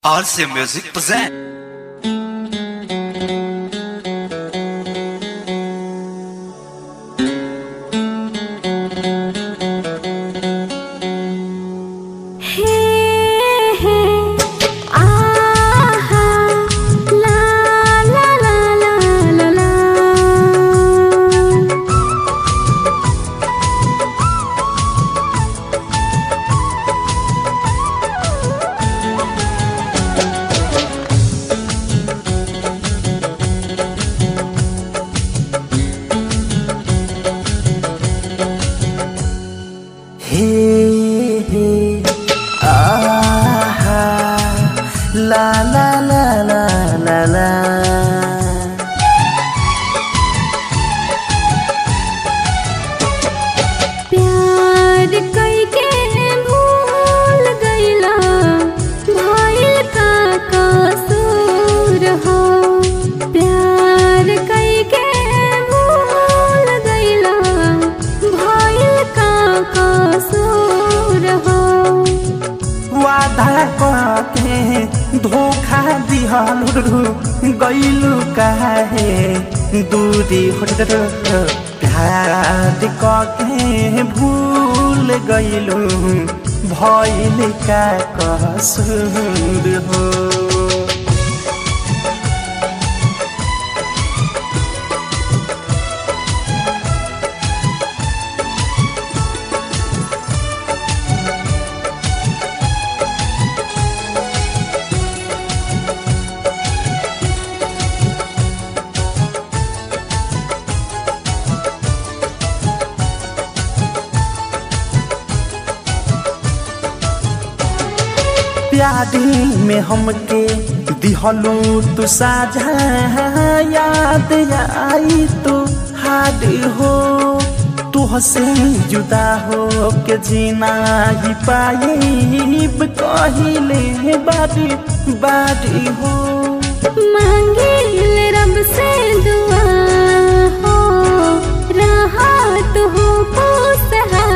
RC Music present. La la la la la la प्यार कई के भूल गईला भइल का कसूर हो। प्यार कई के भूल गईला भइल का कसूर हो। वादा के धोखा दिहलु गईलु काहे दूरी प्यार के भूल गईलु भइल का कसूर हो। प्यारी में हमके दिहलू तू साझा याद आई तू हाड हो। तुहसे जुदा हो के जीना ही पाइब कहिले बारी बारी हो। मांगिल रब से दुआ हो राहत हो खुशहाल।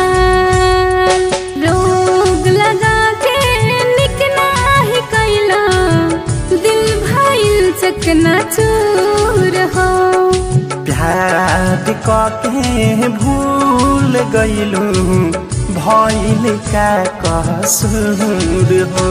रोग लगा के निकना ही कैला दिल भइल चकनाचूर हो। प्यार के भूल गईलू भइल का कसूर हो।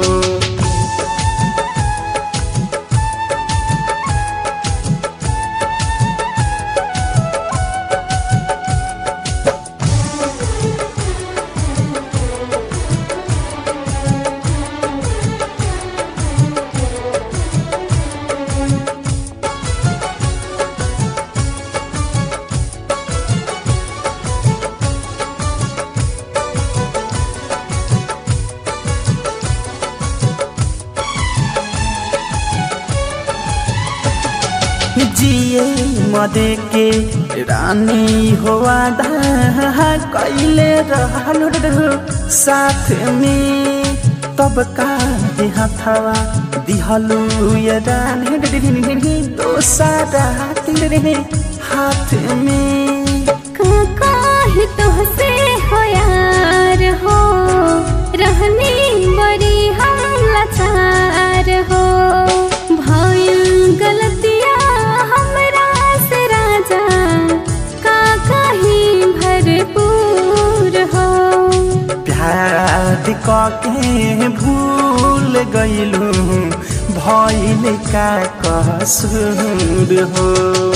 जिए मदे के रानी हो आधा कैले रहलु साथ में तब का हथवा दिहलु ये रानी दोसारा हाथ में। काहे तोहसे हो यार हो रहनी बड़ी हम लाचार हो। भइल गलतिया हमरा से राजा का कहीं भरपूर हो। प्यार के भूल गईलू भइल का कसूर हो।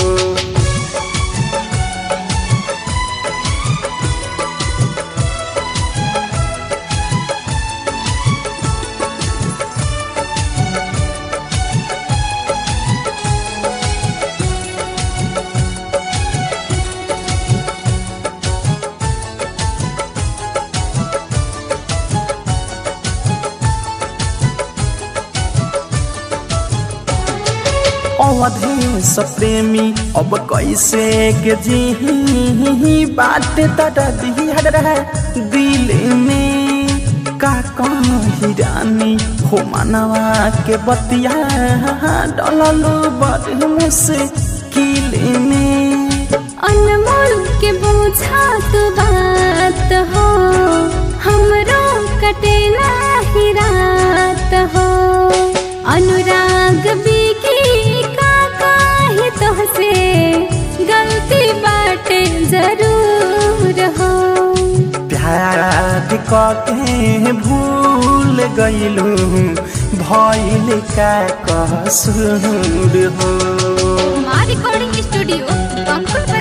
अवधेश प्रेमी अब कैसे के जी बात दिल में का कही रानी हो मनवा के बतिया डललू बड़ मुश्किल में। अनमोल के बोझा तो बात हो हमरो कटे ना ही रात हो। अनुराग बिकी का काहे तोहसे गलती बाटे जरूर हो। प्यार कके भूल गइलू भइल का कसूर हो। Recording studio